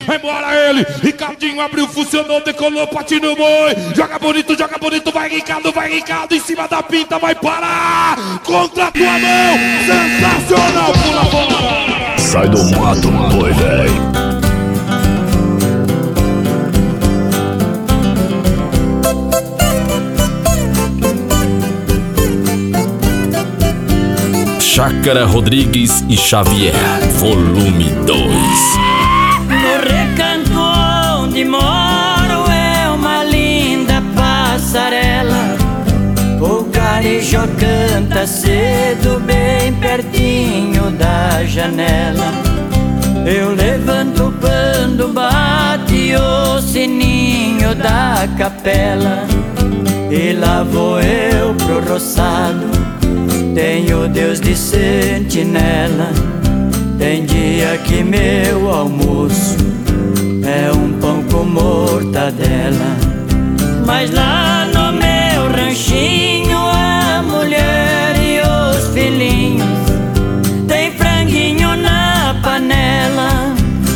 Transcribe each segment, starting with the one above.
vai embora ele. Ricardinho abriu, funcionou, decolou, patinho no boi. Joga bonito, vai Ricardo em cima da pinta, vai parar contra a tua mão. Sensacional, pula fora. Sai do mato, boi velho. Chácara Rodrigues e Xavier, volume 2. No recanto onde moro é uma linda passarela. O carijó canta cedo, bem pertinho da janela. Eu levanto quando bate o sininho da capela. E lá vou eu pro roçado, tenho Deus de sentinela. Tem dia que meu almoço é um pão com mortadela. Mas lá no meu ranchinho a mulher e os filhinhos tem franguinho na panela.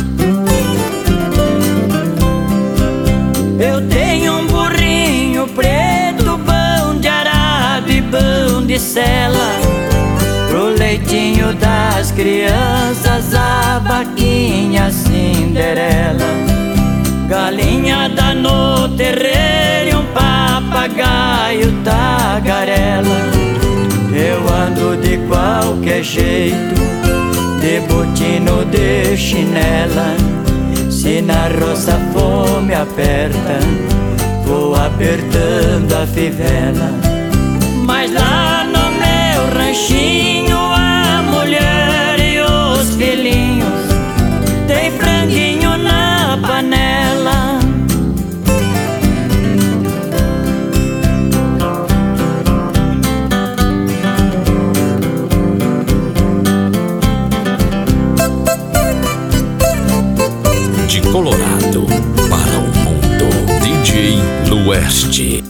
Eu tenho um burrinho preto, pão de arado e pão de sela. Pro leitinho das crianças, a vaquinha Cinderela. Galinha dá no terreiro e um papagaio tagarela. Eu ando de qualquer jeito, de botino, de chinela. Se na roça a fome aperta, vou apertando a fivela. Mas lá no meu ranchinho a mulher e os filhinhos tem franguinho na panela. De Colorado para o mundo, DJ Lueste.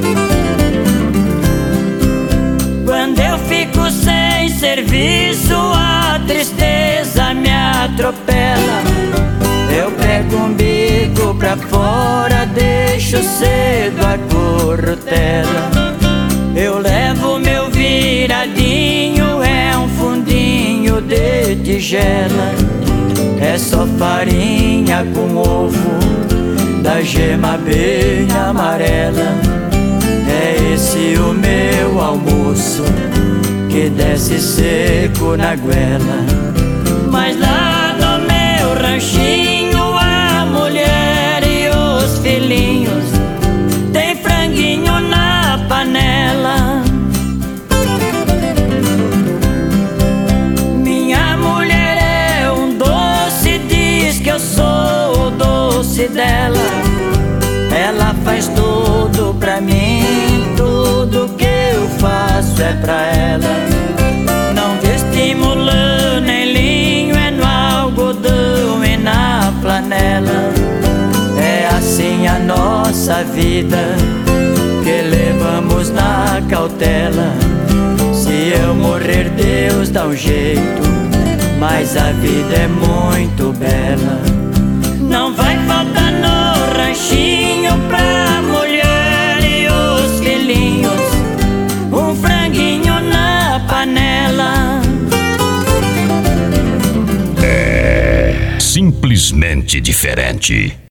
Quando eu fico sem serviço, a tristeza me atropela. Eu pego um bico pra fora, deixo cedo a corrutela. Eu levo meu viradinho, é um fundinho de tigela. É só farinha com ovo, da gema bem amarela. É esse o meu almoço, que desce seco na goela. Mas lá no meu ranchinho a mulher e os filhinhos tem franguinho na panela. Minha mulher é um doce, diz que eu sou o doce dela. Ela faz tudo pra mim, tudo que eu faço é pra ela. Não vestimos lã nem linho, é no algodão e na flanela. É assim a nossa vida, que levamos na cautela. Se eu morrer, Deus dá um jeito, mas a vida é muito bela. Não vai faltar no ranchinho pra mulher e os filhinhos um franguinho na panela. É simplesmente diferente.